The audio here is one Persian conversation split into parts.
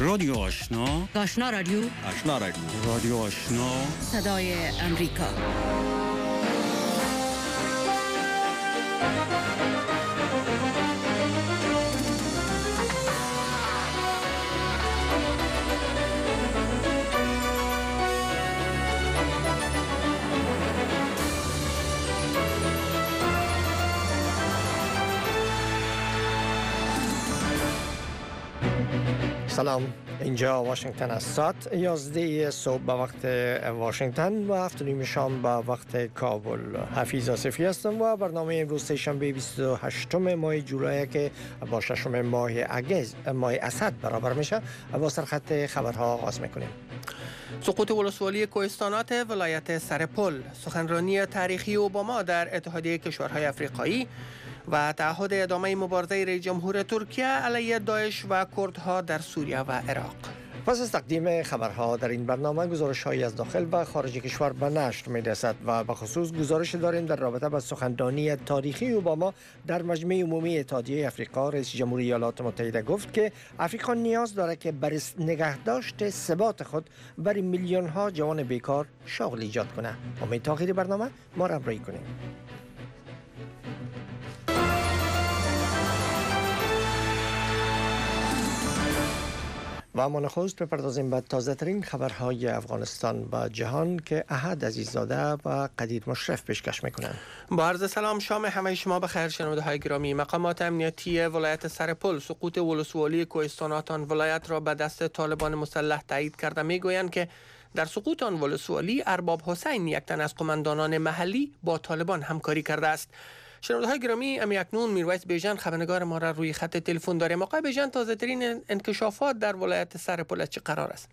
رادیو آشنا، آشنا رادیو، آشنا رادیو، رادیو آشنا، صدای امریکا. سلام، اینجا واشنگتن است. ساعت 11 صبح به وقت واشنگتن و 7:30 شام به وقت کابل. حفیظ آصفی هستم و برنامه امروز سه‌شنبه 28 ماه جولای که با 6 ماه اسد برابر میشه با سرخط خبرها آغاز میکنیم. سقوط ولسوالی کوهستانات ولایت سرپل، سخنرانی تاریخی اوباما در اتحادیه کشورهای افریقایی و تعهد ادامه مبارزه رئیس جمهور ترکیه علیه داعش و کردها در سوریه و عراق. پس از تقدیم خبرها در این برنامه گزارش‌هایی از داخل و خارج کشور به نشر می‌رسد و به خصوص گزارش داریم در رابطه با سخنرانی تاریخی اوباما در مجمع عمومی اتحادیه افریقا. رئیس جمهور ایالات متحده گفت که افریقا نیاز دارد که برای نگهداشت ثبات خود برای میلیون‌ها جوان بیکار شغل ایجاد کنه. امید تا آخر برنامه ما را همراهی کنید. و اما نخست بپردازیم به تازه ترین خبرهای افغانستان و جهان که احد عزیززاده و قدیر مشرف پیشکش میکنند. با عرض سلام، شام همه شما بخیر شنونده های گرامی. مقامات امنیتی ولایت سرپل سقوط ولسوالی کوهستانات آن ولایت را به دست طالبان مسلح تایید کرده. میگویند که در سقوط آن ولسوالی ارباب حسین، یک تن از قماندانان محلی، با طالبان همکاری کرده است. شنونده های گرامی، اکنون میرویس بیژن خبرنگار ما را روی خط تلفن داریم. آقای بیژن، تازه ترین انکشافات در ولایت سرپل چه قرار است؟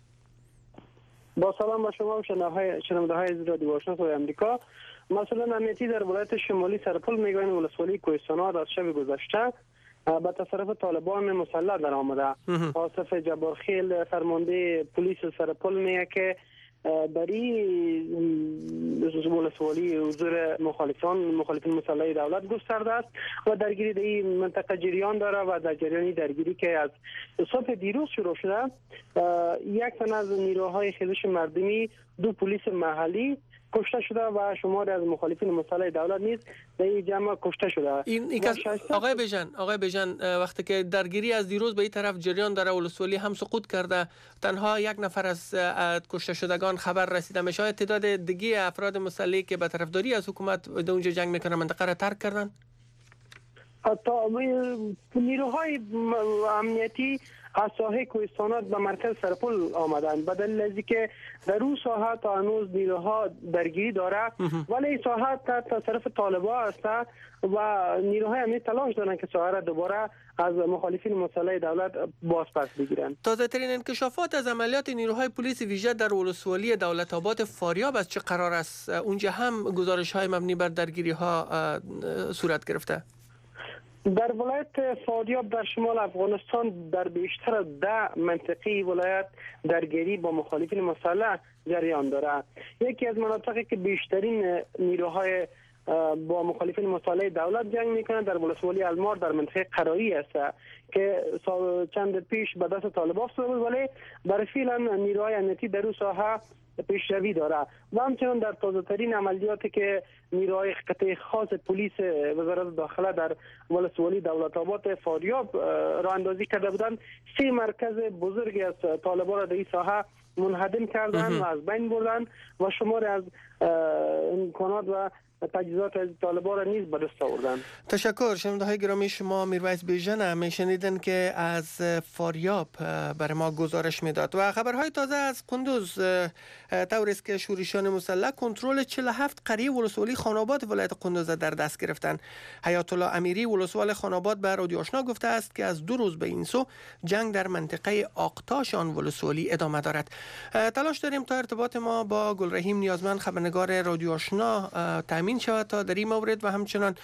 با سلام به شما و شنونده های رادیو آشنا صدای امریکا. مسئولان امنیتی در ولایت شمالی سرپل میگویند ولسوالی کوهستانات از شب گذشته به تصرف طالبان مسلح در آمده. آصف جبارخیل فرمانده پلیس سرپل میگه که در این ولسوالی حضور مخالفین مسلح دولت گسترده است و درگیری در این منطقه جریان داره و در جریان درگیری که از صبح دیروز شروع شده، یک تن از نیروهای خیزش مردمی، دو پلیس محلی کشته شده و شماری از مخالفین مسلح دولت نیز در این جمع کشته شده. آقای بیژن، وقتی که درگیری از دیروز به این طرف جریان داره، ولسوالی هم سقوط کرده، تنها یک نفر از کشته شدگان خبر رسیده میشه. تعداد دیگه افراد مسلحی که به طرفداری از حکومت در اونجا جنگ میکنن منطقه را ترک کردن؟ نیروهای امنیتی از ساحه کوهستانات به مرکز سرپل آمدند به دلیل از اینکه در اون ساحه تا هنوز نیروها درگیری داره، ولی این ساحه تحت تصرف طالبان است و نیروهای امنیتی تلاش دارند که ساحه را دوباره از مخالفین مسلح دولت باز پس بگیرند. تازه ترین انکشافات از عملیات نیروهای پلیس ویژه در ولسوالی دولت آباد فاریاب از چه قرار است؟ اونجا هم گزارش های مبنی بر درگیری ها صورت گرفته. در ولایت فاریاب در شمال افغانستان در بیشتر از 10 منطقه ولایت درگیری با مخالفین مسلح جریان دارد. یکی از مناطقی که بیشترین نیروهای با مخالفین مسلح دولت جنگ میکنند در ولسوالی المار در منطقه قرایی است که چند پیش به دست طالبان افتاده بود، ولی در فعلا نیروهای امنیتی در اون ساحه پیشروی داره و همچنان در تازه ترین عملیاتی که نیروهای قطعه خاص پلیس وزارت داخله در ولسوالی دولت آباد فاریاب راه اندازی کرده بودند، 3 مرکز بزرگی از طالبان را در این ساحه منهدم کردند و از بین بردند و شمار از امکانات و تجهیزات از طالبان را نیز به دست آوردند. تشکر. شنونده های گرامی، شما میرویس بیژن میشنیدن که از فاریاب برای ما گزارش میداد. و خبرهای تازه از قندوز طوری است که شورشیان مسلح کنترل 47 قریه ولسوالی خاناباد ولایت قندوز در دست گرفتند. حیات الله امیری ولسوال خاناباد به رادیو آشنا گفته است که از 2 روز به این سو جنگ در منطقه آقتاش آن ولسوالی ادامه دارد. تلاش داریم تا ارتباط ما با گلرحیم نیازمند خبرنگار رادیو آشنا تامین شود تا در این مورد و همچنان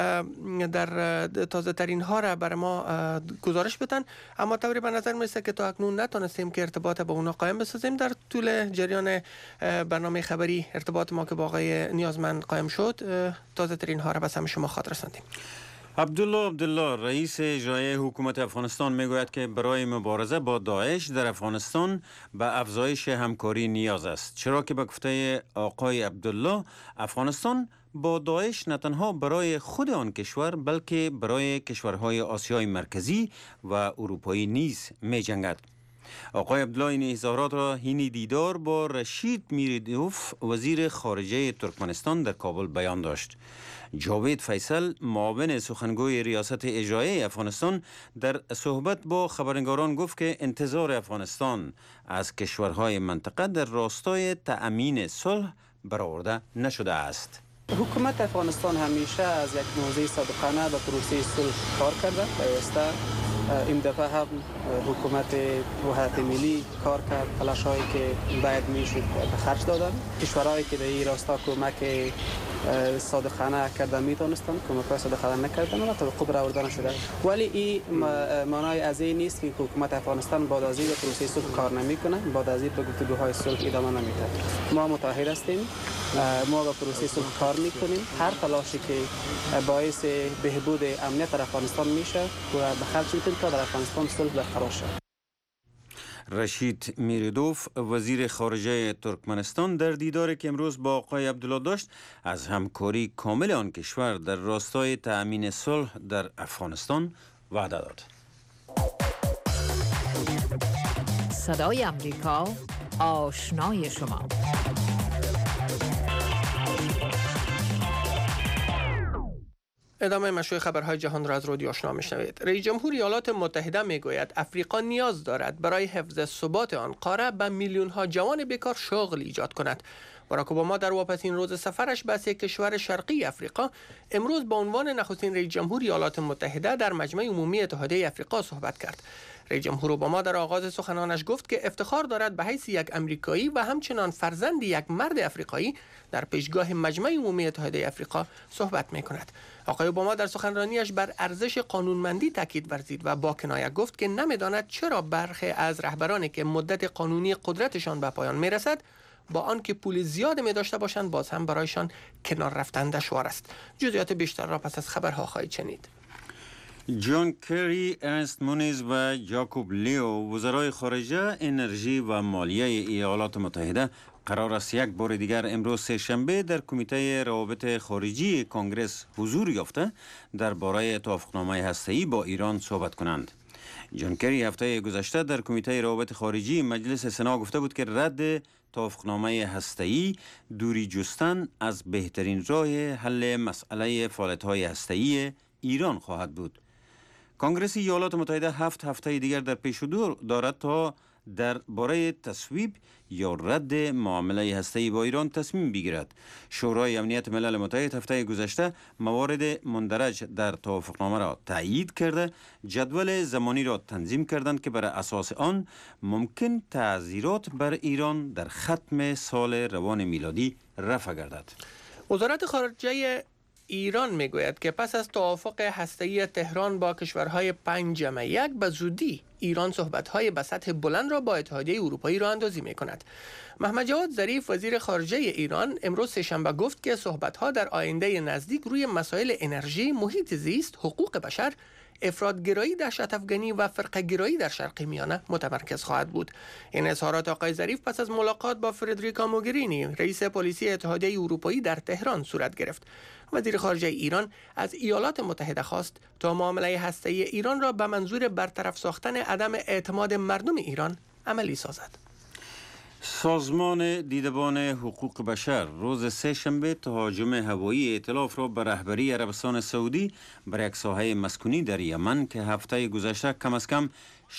در تازه ترین ها را برای ما گزارش بدن، اما طوری به نظر میرسه که تا اکنون نتونستیم که ارتباط با اونا قائم بسازیم. در طول جریان برنامه خبری ارتباط ما که با آقای نیازمند قائم شد، تازه ترین ها را به سمع شما خاطر رساندیم. عبدالله رئیس اجرایی حکومت افغانستان میگوید که برای مبارزه با داعش در افغانستان به افزایش همکاری نیاز است، چرا که به گفته آقای عبدالله افغانستان با داعش نه تنها برای خود آن کشور بلکه برای کشورهای آسیای مرکزی و اروپایی نیز می جنگد. آقای عبدالله این اظهارات را حین دیدار با رشید میردوف وزیر خارجه ترکمنستان در کابل بیان داشت. جاوید فیصل معاون سخنگوی ریاست اجرایی افغانستان در صحبت با خبرنگاران گفت که انتظار افغانستان از کشورهای منطقه در راستای تأمین صلح برآورده نشده است. حکومت افغانستان همیشه از یک موضع صادقانه به پروسه صلح کار کرده. این دفعه هم حکومت وحدت ملی کار کرد، تلاش‌هایی که باید میشد به خرج دادن. کشورهایی که در این راستا کمک صادقانه کردن میتونستند، کمک صادقانه نکردن و توقع برآورده نشده. ولی این معنای از این نیست که حکومت افغانستان بعد از این پروسه صلح کار نمیکنه، بعد از این به گفتگوهای صلح ادامه نمیده. ما متحد هستیم، ما به پروسه صلح کار میکنیم. هر تلاشی که باعث بهبود امنیت در افغانستان میشه و به خرج میتونیم تا در افغانستان صلح برقرار شد. رشید میردوف وزیر خارجه ترکمنستان در دیداری که امروز با آقای عبدالله داشت از همکاری کامل آن کشور در راستای تأمین صلح در افغانستان وعده داد. صدای امریکا آشنای شما. ادامه مشروع خبرهای جهان را از رادیو آشنا میشنوید. رئیس جمهور ایالات متحده میگوید افریقا نیاز دارد برای حفظ ثبات آن قاره به میلیون ها جوان بیکار شغل ایجاد کند. باراک اوباما در واپسین روز سفرش به سه کشور شرقی افریقا امروز با عنوان نخستین رئیس جمهور ایالات متحده در مجمع عمومی اتحادیه افریقا صحبت کرد. رئیس جمهور اوباما در آغاز سخنانش گفت که افتخار دارد به حیث یک امریکایی و همچنان فرزند یک مرد افریقایی در پیشگاه مجمع عمومی اتحادیه افریقا صحبت می‌کند. آقای اوباما در سخنرانیش بر ارزش قانونمندی تاکید ورزید و با کنایه گفت که نمی‌داند چرا برخی از رهبرانی که مدت قانونی قدرتشان به پایان می‌رسد با آنکه پول زیاد می داشته باشند باز هم برایشان کنار رفتن دشوار است. جزئیات بیشتر را پس از خبرها خواهید شنید. جان کری، ارنست مونیز و جاکوب لیو وزرای خارجه، انرژی و مالیه ایالات متحده قرار است یک بار دیگر امروز سه‌شنبه در کمیته روابط خارجی کنگره حضور یافته درباره توافقنامه هسته‌ای با ایران صحبت کنند. جان کری هفته گذشته در کمیته روابط خارجی مجلس سنا گفته بود که رد توافقنامه هسته‌ای دوری جستن از بهترین راه حل مسئله فعالیت‌های هسته‌ای ایران خواهد بود. کنگره ایالات متحده 7 هفته دیگر در پیش رو دارد تا درباره تصویب یا رد معامله هسته‌ای با ایران تصمیم بگیرد. شورای امنیت ملل متحد هفته گذشته موارد مندرج در توافقنامه را تایید کرده، جدول زمانی را تنظیم کردند که بر اساس آن ممکن تعزیرات بر ایران در ختم سال روان میلادی رفع گردد. وزارت خارجه ایران میگوید که پس از توافق هسته‌ای تهران با کشورهای 5+1 به زودی ایران صحبت‌های به سطح بلند را با اتحادیه اروپایی راه اندازی می‌کند. محمد جواد ظریف وزیر خارجه ایران امروز سه‌شنبه گفت که صحبت‌ها در آینده نزدیک روی مسائل انرژی، محیط زیست، حقوق بشر، افراط‌گرایی، دهشت افغانی و فرقه‌گرایی در شرق میانه متمرکز خواهد بود. این اظهارات آقای ظریف پس از ملاقات با فردریکا موگرینی رئیس پلیسی اتحادیه اروپایی در تهران صورت گرفت. وزیر خارجه ایران از ایالات متحده خواست تا معامله هسته‌ای ایران را به منظور برطرف ساختن عدم اعتماد مردم ایران عملی سازد. سازمان دیدبان حقوق بشر روز سه‌شنبه تهاجم هوایی ائتلاف را به رهبری عربستان سعودی بر یک ساحه مسکونی در یمن که هفته گذشته کم از کم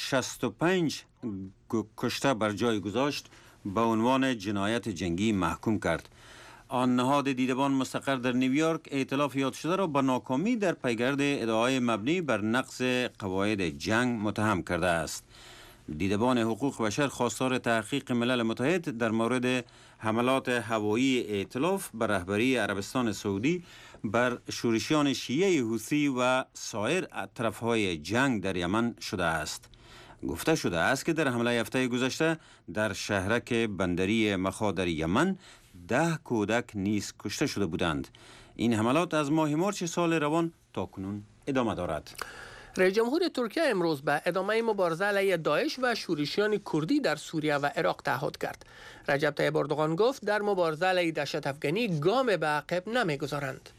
65 کشته بر جای گذاشت به عنوان جنایت جنگی محکوم کرد. آن نهاد دیدبان مستقر در نیویورک ائتلاف یاد شده را به ناکامی در پیگرد ادعای مبنی بر نقض قواعد جنگ متهم کرده است. دیدبان حقوق بشر خواستار تحقیق ملل متحد در مورد حملات هوایی ائتلاف به رهبری عربستان سعودی بر شورشیان شیعه حوثی و سایر طرفهای جنگ در یمن شده است. گفته شده است که در حمله هفته گذشته در شهرک بندری مخا در یمن 10 کودک نیز کشته شده بودند. این حملات از ماه مارس سال روان تا کنون ادامه دارد. رئیس جمهور ترکیه امروز به ادامه مبارزه علیه داعش و شورشیان کردی در سوریه و عراق تعهد کرد. رجب طیب اردوغان گفت در مبارزه علیه دهشت افکنی گام به عقب نمیگذارند.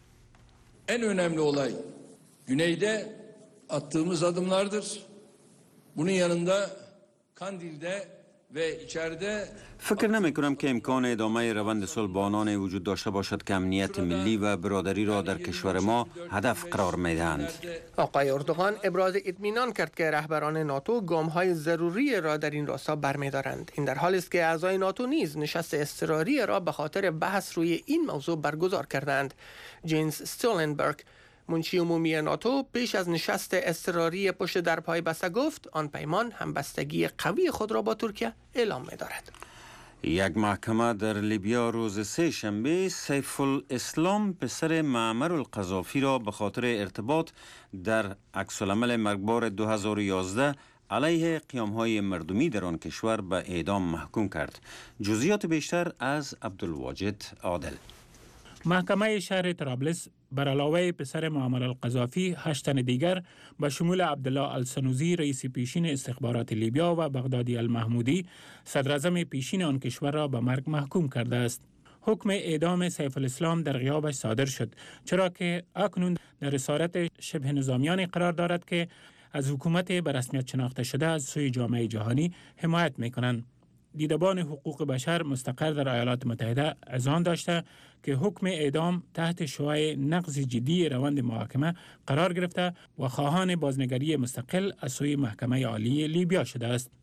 En önemli olay güneyde attığımız adımlardır. Bunun yanında Kandil'de ve içeride فکر نمی کنم که امکان ادامه روند صلح با آنان وجود داشته باشد که امنیت ملی و برادری را در کشور ما هدف قرار می دهند. آقای اردوغان ابراز اطمینان کرد که رهبران ناتو گام‌های ضروری را در این راستا برمی‌دارند. این در حالی است که اعضای ناتو نیز نشست اضطراری را به خاطر بحث روی این موضوع برگزار کردند. جینز استولنبرگ منشی عمومی ناتو پیش از نشست اضطراری پشت در پای بسته گفت آن پیمان همبستگی قوی خود را با ترکیه اعلام می‌دارد. یک محکمه در لیبیا روز سه شنبه سیف الاسلام پسر معمر القذافی را به خاطر ارتباط در عکس‌العمل مرگبار 2011 علیه قیام‌های مردمی در آن کشور به اعدام محکوم کرد. جزئیات بیشتر از عبدالواجد عادل. محکمه شهر طرابلس بر علاوه پسر معمر القذافی 8 تن دیگر به شمول عبدالله السنوزی رئیس پیشین استخبارات لیبیا و بغدادی المحمودی صدراعظم پیشین آن کشور را به مرگ محکوم کرده است. حکم اعدام سیف الاسلام در غیابش صادر شد، چرا که اکنون در اسارت شبه نظامیان قرار دارد که از حکومت به رسمیت شناخته شده از سوی جامعه جهانی حمایت می‌کنند. دیدبان حقوق بشر مستقر در ایالات متحده اذعان داشته که حکم اعدام تحت شعاع نقض جدی روند محاکمه قرار گرفته و خواهان بازنگری مستقل از سوی محکمه عالی لیبیا شده است.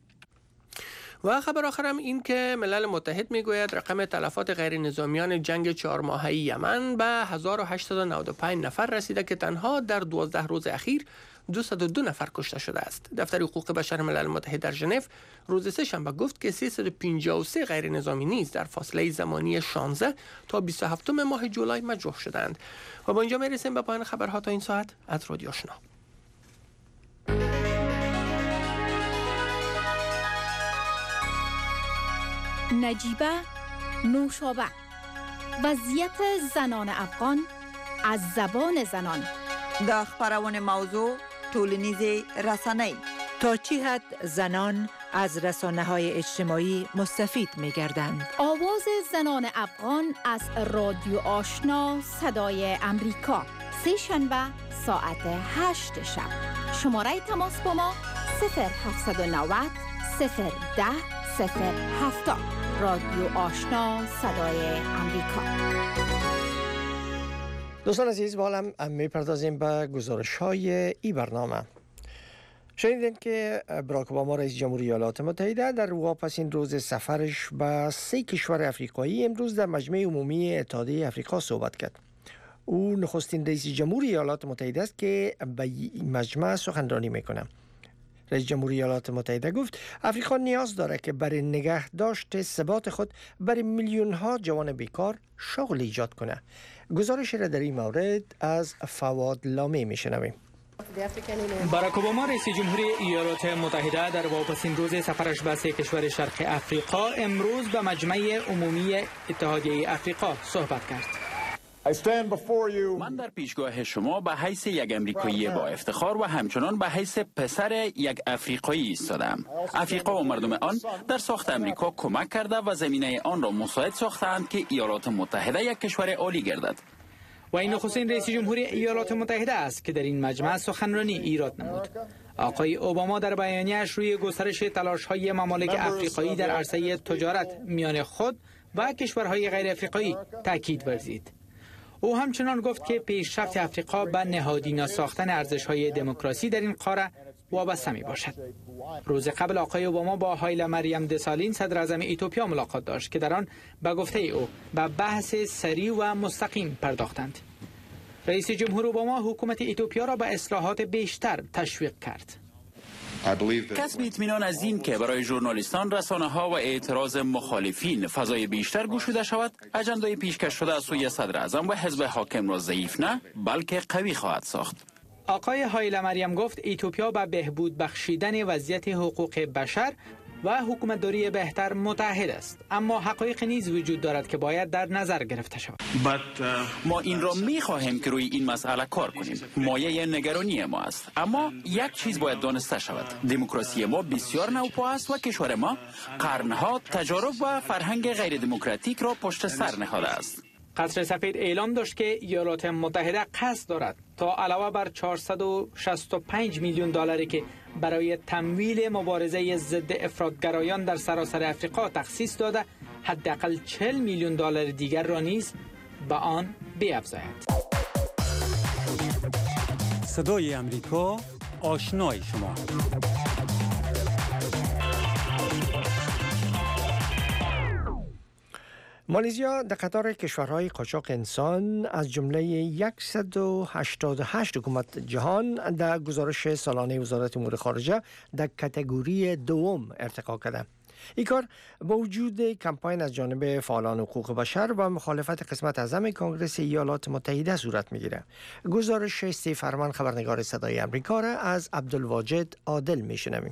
و خبر آخرم این که ملل متحد میگوید رقم تلفات غیر نظامیان جنگ 4 ماهه یمن به 1895 نفر رسیده که تنها در 12 روز اخیر 202 نفر کشته شده است. دفتر حقوق بشر ملل متحد در ژنو روز سه شنبه گفت که 353 غیر نظامی نیز در فاصله زمانی 16 تا 27 ماه جولای مجروح شدند. و با اینجا میرسیم به پایان خبرها تا این ساعت از رادیو آشنا. نجیبه نوشابه، وضعیت زنان افغان از زبان زنان. دا خبرون موضوع طولنیز رسانه‌ای. تا چی حد زنان از رسانه‌های اجتماعی مستفید می‌گردند؟ آواز زنان افغان از رادیو آشنا صدای امریکا، سه شنبه ساعت 8 شب. شماره تماس با ما 0790 010 070. رادیو آشنا صدای امریکا. دوستان عزیز، با حالا میپردازیم به گزارش‌های این برنامه. شنیدین که باراک اوباما رئیس جمهوری ایالات متحده در واپسین روز سفرش به 3 کشور افریقایی امروز در مجمع عمومی اتحادیه افریقا صحبت کرد. او نخستین رئیس جمهوری ایالات متحده است که به این مجمع سخنرانی میکنه. رئیس جمهوری ایالات متحده گفت افریقا نیاز داره که برای نگهداشت ثبات خود برای میلیون ها جوان بیکار شغل ایجاد کنه. گزارش را در این مورد از فواد لامی میشنویم. باراک اوباما رئیس جمهوری ایالات متحده در واپسین روز سفرش به 3 کشور شرق افریقا امروز به مجمع عمومی اتحادیه افریقا صحبت کرد. من در پیشگاه شما به حیث یک امریکایی با افتخار و همچنان به حیث پسر یک افریقایی ایستادم. افریقا و مردم آن در ساخت امریکا کمک کرده و زمینه آن را مساعد ساختند که ایالات متحده یک کشور عالی گردد. و این نخستین رئیس جمهوری ایالات متحده است که در این مجمع سخنرانی ایراد نمود. آقای اوباما در بیانیه‌اش روی گسترش تلاش‌های ممالک افریقایی در عرصه تجارت میان خود و کشورهای غیر افریقایی تاکید ورزید. او همچنان گفت که پیشرفت افریقا به نهادینه ساختن ارزش‌های دموکراسی در این قاره وابسته می‌باشد. روز قبل آقای اوباما با هایله مریم دسالین صدراعظم ایتوپیا ملاقات داشت که در آن به گفته او به بحث سریع و مستقیم پرداختند. رئیس جمهور اوباما حکومت ایتوپیا را به اصلاحات بیشتر تشویق کرد. کسب اطمینان از این که برای ژورنالیستان، رسانه‌ها و اعتراض مخالفین فضای بیشتر گشوده شود، اجندای پیشکش شده از سوی صدراعظم و حزب حاکم را ضعیف نه بلکه قوی خواهد ساخت. آقای هایله مریم گفت ایتوپیا به بهبود بخشیدن وضعیت حقوق بشر و حکومتداری بهتر متحد است، اما حقایق نیز وجود دارد که باید در نظر گرفته شود. ما این را می‌خواهیم که روی این مسئله کار کنیم. مایه نگرانی ما است، اما یک چیز باید دانسته شود: دموکراسی ما بسیار نوپا است و کشور ما قرنها تجارب و فرهنگ غیر دموکراتیک را پشت سر نهاده است. قصر سفید اعلام داشت که ایالات متحده قصد دارد تا علاوه بر 465 میلیون دلاری که برای تمویل مبارزه ضد افراطگرایان در سراسر افریقا تخصیص داده، حداقل 40 میلیون دلار دیگر را نیز به آن بیفزاید. صدای امریکا، آشنای شما. مالزیا در قطار کشورهای قاچاق انسان از جمله 188 حکومت جهان در گزارش سالانه وزارت امور خارجه در کاتگوری دوم ارتقا کرده. این کار با وجود کمپاین از جانب فعالان حقوق بشر و مخالفت قسمت اعظم کنگره ایالات متحده صورت میگیره. گزارش ستی فرمان خبرنگار صدای امریکا را از عبدالواجد عادل میشنویم.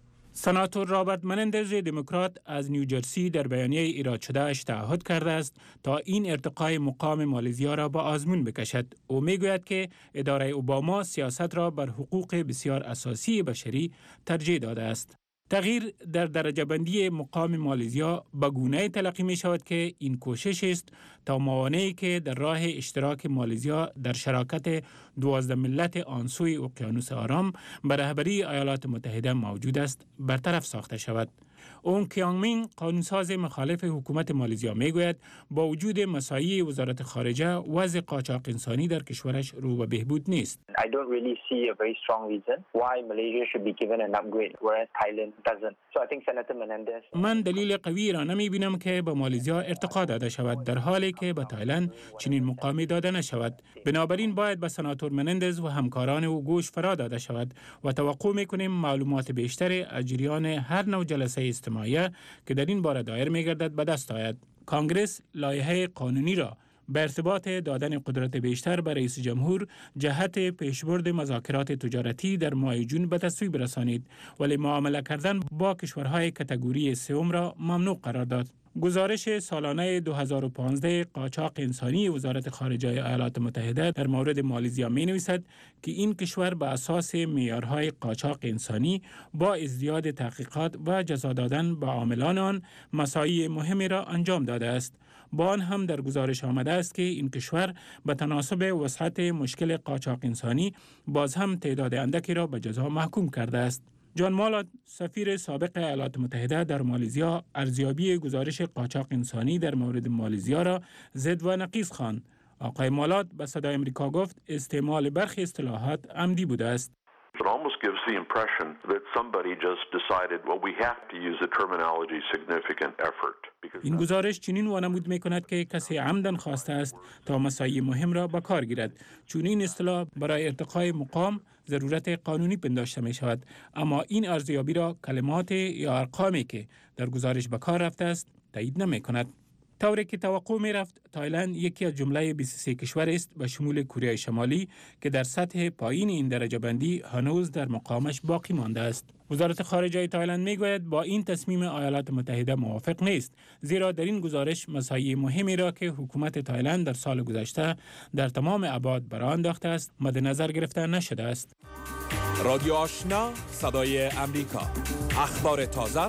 سناتور رابرت منندز دموکرات از نیوجرسی در بیانیه ایراد شده اش تعهد کرده است تا این ارتقای مقام مالزیا را با آزمون بکشد. او میگوید که اداره اوباما سیاست را بر حقوق بسیار اساسی بشری ترجیح داده است. تغییر در درجه بندی مقام مالزیا به گونه تلقی می شود که این کوشش است تا موانعی که در راه اشتراک مالزیا در شراکت 12 ملت آنسوی اقیانوس آرام به رهبری ایالات متحده موجود است برطرف ساخته شود. اون کیانگ مین قانونساز مخالف حکومت مالزیا میگوید با وجود مساعی وزارت خارجه وضع قاچاق انسانی در کشورش رو به بهبود نیست. I don't really see a very strong reason why Malaysia should be given an upgrade whereas Thailand doesn't. So I think Senator Menendez من دلیل قوی را نمی بینم که به مالزیا ارتقا داده شود در حالی که به تایلند چنین مقامی داده نشود. بنابراین باید به سناتور منندز و همکاران او گوش فرا داده شود و توقع می‌کنیم معلومات بیشتر از جریان هر نوع جلسه اجتماعی که در این باره دایر می‌گردد به دست آید. کانگرس لایحه قانونی را به ارتباط دادن قدرت بیشتر به رئیس جمهور جهت پیشبرد مذاکرات تجارتی در ماه جون به تصویب رسانید، ولی معامله کردن با کشورهای کاتگوری سوم را ممنوع قرار داد. گزارش سالانه 2015 قاچاق انسانی وزارت خارجه ایالات متحده در مورد مالزیا می نویسد که این کشور به اساس معیارهای قاچاق انسانی با ازدیاد تحقیقات و جزا دادن به عاملان آن مساعی مهمی را انجام داده است. با آن هم در گزارش آمده است که این کشور به تناسب وسعت مشکل قاچاق انسانی باز هم تعداد اندکی را به جزا محکوم کرده است. جان مالات سفیر سابق ایالات متحده در مالزیا ارزیابی گزارش قاچاق انسانی در مورد مالزیا را ضد و نقیض خواند. آقای مالات به صدای امریکا گفت استعمال برخی اصطلاحات عمدی بوده است. It almost gives the impression that somebody just decided, well, we have to use the terminology significant effort. این گزارش چنین وانمود می‌کند که کسی عمدن خواسته است تا مساعی مهم را به کار گیرد، چون این اصطلاح برای ارتقای مقام ضرورت قانونی پنداشته می شود، اما این ارزیابی را کلمات یا ارقامی که در گزارش به کار رفته است تایید نمی کند. طوری که توقع می رفت تایلند یکی از جمله 23 کشور است به شمول کره شمالی که در سطح پایین این درجه بندی هنوز در مقامش باقی مانده است. وزارت خارجه تایلند می گوید با این تصمیم ایالات متحده موافق نیست، زیرا در این گزارش مساعی مهمی را که حکومت تایلند در سال گذشته در تمام ابعاد برآورده انداخته است مد نظر گرفته نشده است. رادیو آشنا صدای امریکا، اخبار تازه،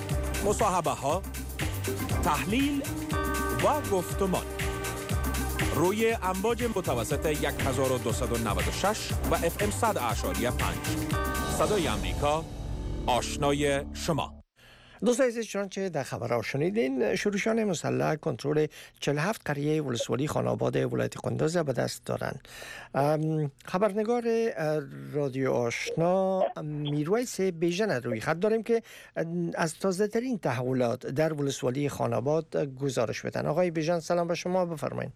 مصاحبه ها، تحلیل و گفتمان روی امواج متوسط 1296 و FM 100.5 صدای امریکا، آشنای شما. دوستان عزیز، چنانچه در خبرها شنیدین، شورشیان مسلح کنترل 47 قریه ولسوالی خاناباد ولایت قندوز به دست دارند. خبرنگار رادیو آشنا میرویس بیژن روی خط داریم که از تازه ترین تحولات در ولسوالی خاناباد گزارش بدن. آقای بیژن سلام به شما، بفرمایید.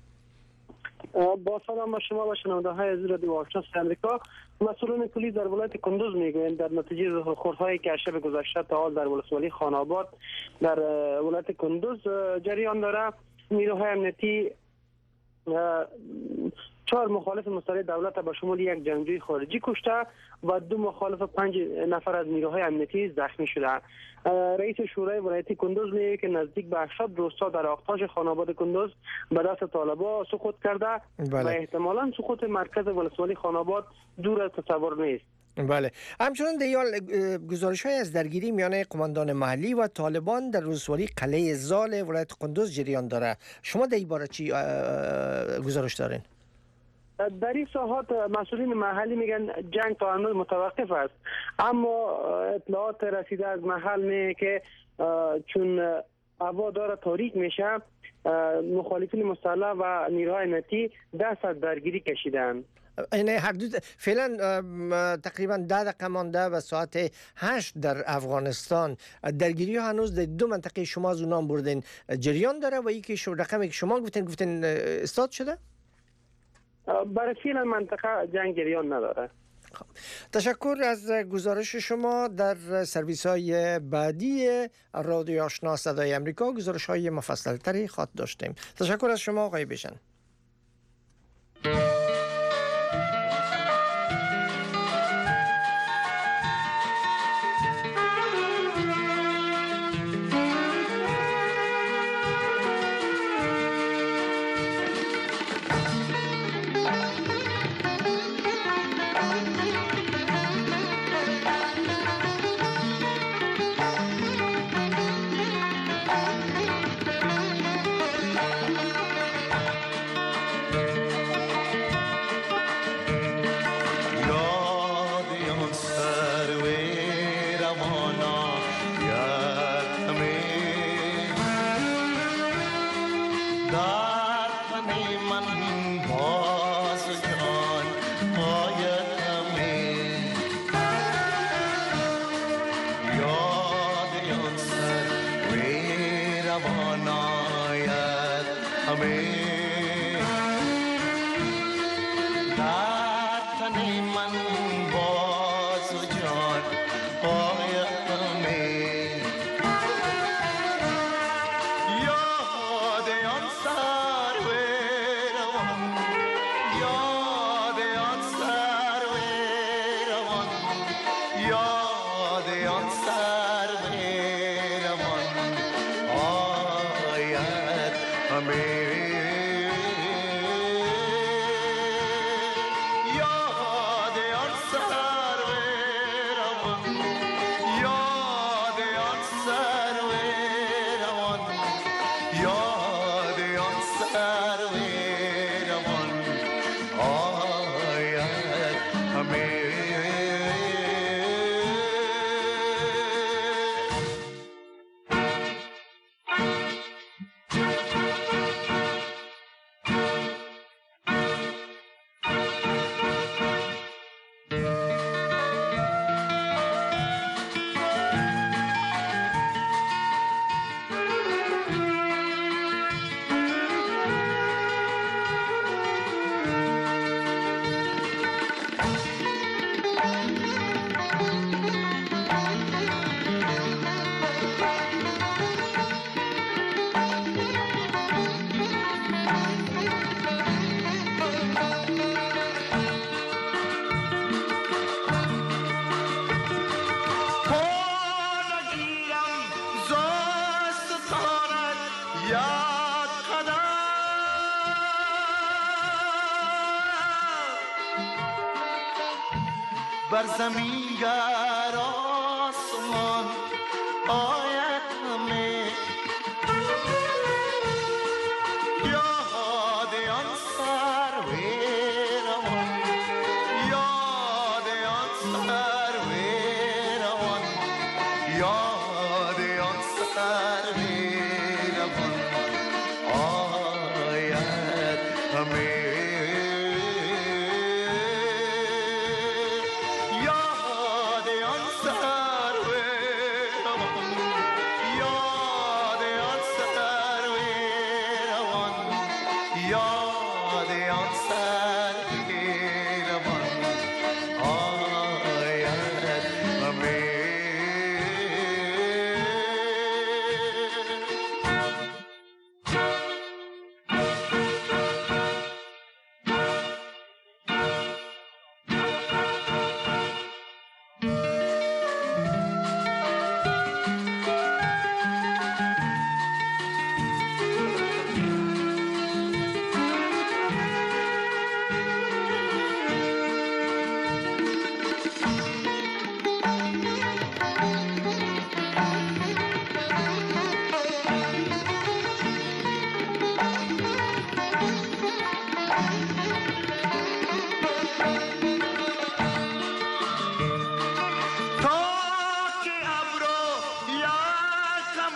با سلام به شما و شنونده های از رادیو آشنا امریکا. مسئولان پلیس در ولایت کندوز میگویند در نتیجه ظهورخوردهایی که شب گذشته تا حال در ولسوالی خاناباد در ولایت کندوز جریان داره، نیروهای امنیتی 4 مخالف مسلح دولت به شمول یک جنگجوی خارجی کشته و 2 مخالف 5 نفر از نیروهای امنیتی زخمی شده. رئیس شورای ولایتی کندوز میگه که نزدیک به 80 روستا در آغتاش خاناباد کندوز به دست طالبان سقوط کرده و احتمالاً سقوط مرکز ولسوالی خاناباد دور از تصور نیست. بله. همچنان دیال گزارش‌های از درگیری میان قماندان محلی و طالبان در ولسوالی قلعه زال ولایت کندوز جریان داره. شما در این باره چی گزارش دارین؟ در این ساحات مسئولین محلی میگن جنگ تا هنوز متوقف است، اما اطلاعات رسیده از محل میگه که چون هوا داره تاریک میشه مخالفین مسلح و نیروهای امنیتی دست از درگیری کشیدن. این هر دو فعلا تقریبا 10 دقیقه مانده و ساعت 8 در افغانستان. درگیری ها هنوز در 2 منطقه شما از اونام بردین جریان داره و یکی رقمی که شما گفتین استاد شده؟ برای فعلا منطقه جنگ جریان نداره. تشکر از گزارش شما. در سرویس های بعدی رادیو آشنا صدای امریکا گزارش های مفصل تری خواهد داشتیم. تشکر از شما آقای بیژن. بر زمین گر آسمان آید همه یاد آن سرو روان یاد آن سرو روان یاد آن سرو روان آید همه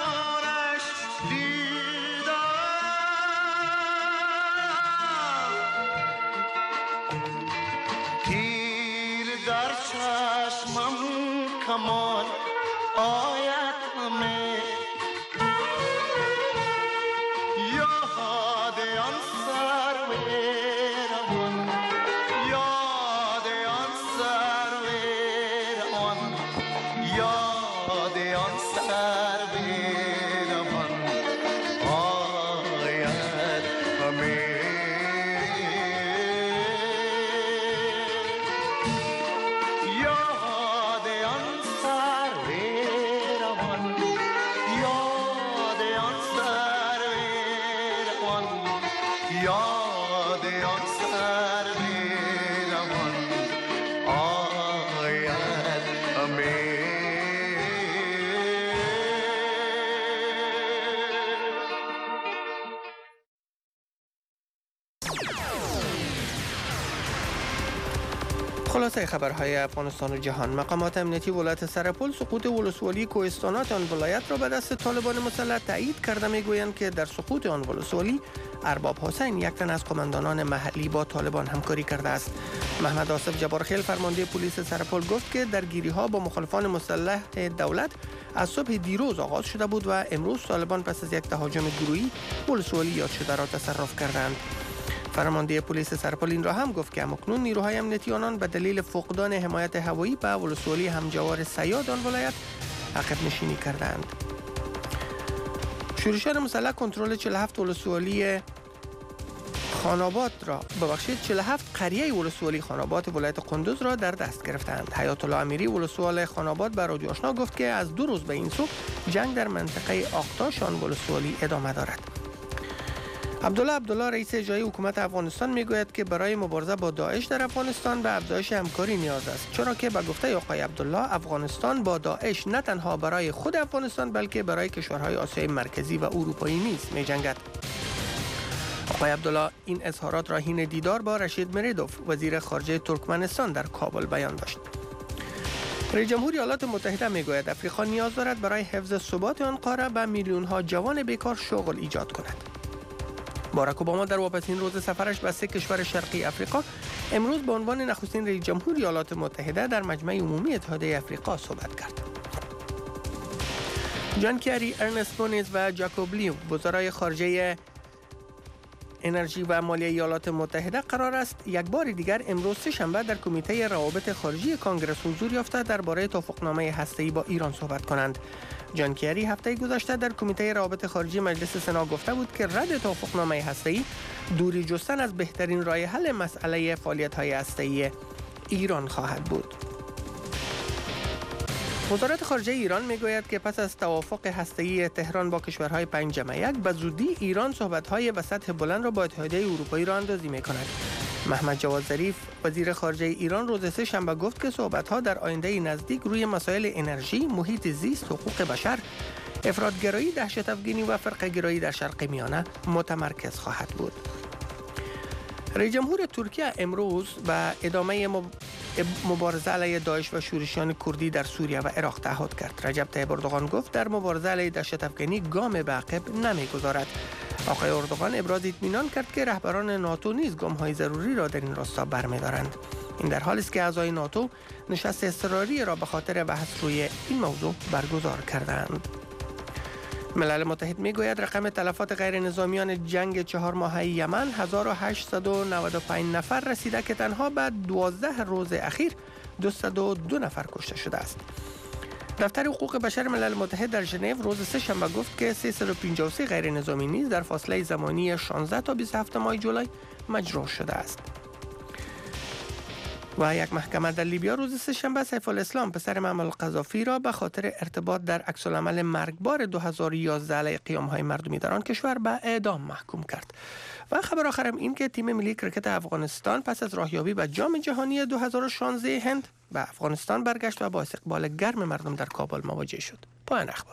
زمانش دیدم تیر در چشمم کمان آید همه یاد آن سرو روان یاد آن سرو روان یاد آن سرو روان آید همه یاد آن سرو روان یاد آن سرو روان یاد آن سرو روان آید همه خلاصه خبرهای افغانستان و جهان. مقامات امنیتی ولایت سرپل سقوط ولسوالی کوهستانات آن ولایت را به دست طالبان مسلح تایید کرده. میگویند که در سقوط آن ولسوالی ارباب حسین یک تن از قماندانان محلی با طالبان همکاری کرده است. محمد آصف جبارخیل فرمانده پلیس سرپل گفت که درگیری ها با مخالفان مسلح دولت از صبح دیروز آغاز شده بود و امروز طالبان پس از یک تهاجم گروهی ولسوالی یاد شده را تصرف کردند. فرمانده پلیس سرپل این را هم گفت که اکنون نیروهای امنیتی آنان به دلیل فقدان حمایت هوایی به ولسوالی همجوار سیاد آن ولایت عقب نشینی کردند. شورشیان مسلح کنترل 47 ولسوالی خاناباد را 47 قریه ولسوالی خاناباد ولایت قندوز را در دست گرفتند. حیات الله امیری ولسوال خاناباد به رادیو آشنا گفت که از 2 روز به این سو جنگ در منطقه آقتاش آن ولسوالی ادامه دارد. عبدالله رئیس اجرایی حکومت افغانستان میگوید که برای مبارزه با داعش در افغانستان به افزایش همکاری نیاز است، چرا که به گفته آقای عبدالله افغانستان با داعش نه تنها برای خود افغانستان بلکه برای کشورهای آسیای مرکزی و اروپایی نیز می‌جنگد. آقای عبدالله این اظهارات را حین دیدار با رشید مریدوف وزیر خارجه ترکمنستان در کابل بیان داشت. رئیس جمهور ایالات متحده میگوید آفریقا نیاز دارد برای حفظ ثبات آن قاره به میلیون‌ها جوان بیکار شغل ایجاد کند. باراک اوباما در واپسین روز سفرش به 3 کشور شرقی افریقا امروز به عنوان نخستین رئیس جمهور ایالات متحده در مجمع عمومی اتحادیه افریقا صحبت کرد. جان کری، ارنست مونیز و جاکوب لیو وزرای خارجه انرژی و مالیه ایالات متحده قرار است یک بار دیگر امروز سه‌شنبه در کمیته روابط خارجی کانگرس حضور یافته درباره توافقنامه هسته‌ای با ایران صحبت کنند. جان کری هفته گذشته در کمیته روابط خارجی مجلس سنا گفته بود که رد توافقنامه هسته‌ای دوری جستن از بهترین راه حل مسئله فعالیت‌های هسته‌ای ایران خواهد بود. وزارت خارجه ایران میگوید که پس از توافق هسته‌ای تهران با کشورهای 5+1 به زودی ایران صحبت‌های به سطح بلند را با اتحادیه اروپایی را اندازی می‌کند. محمد جواد ظریف وزیر خارجه ایران روز سه‌شنبه گفت که صحبت‌ها در آینده نزدیک روی مسائل انرژی، محیط زیست، حقوق بشر، افراط‌گرایی، دهشت‌افکنی و فرقه‌گرایی در شرق میانه متمرکز خواهد بود. رئیس جمهور ترکیه امروز به ادامه مبارزه علیه داعش و شورشیان کردی در سوریه و عراق تعهد کرد. رجب طیب اردوغان گفت در مبارزه علیه دهشت‌افکنی گام به عقب نمی‌گذارد. آقای اردوغان ابراز اطمینان کرد که رهبران ناتو نیز گام‌های ضروری را در این راستا برمی‌دارند. این در حالی است که اعضای ناتو نشست اضطراری را به خاطر بحث روی این موضوع برگزار کردند. ملل متحد میگوید رقم تلفات غیر نظامیان جنگ 4 ماهه یمن 1895 نفر رسیده که تنها بعد 12 روز اخیر 202 نفر کشته شده است. دفتر حقوق بشر ملل متحد در ژنو روز سه‌شنبه گفت که 353 غیر نظامی نیز در فاصله زمانی 16 تا 27 ماه جولای مجروح شده است. و یک محکمه در لیبیا روز سه‌شنبه سیف الاسلام پسر معمر القذافی را به خاطر ارتباط در عکس‌العمل مرگبار 2011 علیه قیام‌های مردمی در آن کشور به اعدام محکوم کرد. و خبر آخرم این که تیم ملی کرکت افغانستان پس از راهیابی به جام جهانی 2016 هند به افغانستان برگشت و با استقبال گرم مردم در کابل مواجه شد. پایان اخبار.